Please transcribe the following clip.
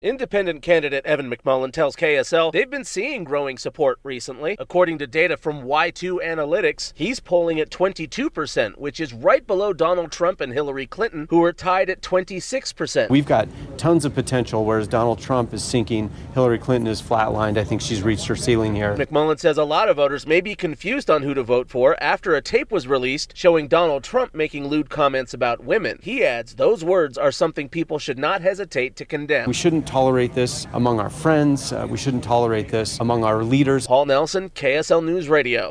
Independent candidate Evan McMullin tells KSL they've been seeing growing support recently. According to data from Y2 Analytics, he's polling at 22%, which is right below Donald Trump and Hillary Clinton, who are tied at 26%. We've got tons of potential, whereas Donald Trump is sinking. Hillary Clinton is flatlined. I think she's reached her ceiling here. McMullin says a lot of voters may be confused on who to vote for after a tape was released showing Donald Trump making lewd comments about women. He adds those words are something people should not hesitate to condemn. We shouldn't tolerate this among our friends. We shouldn't tolerate this among our leaders. Paul Nelson, KSL News Radio.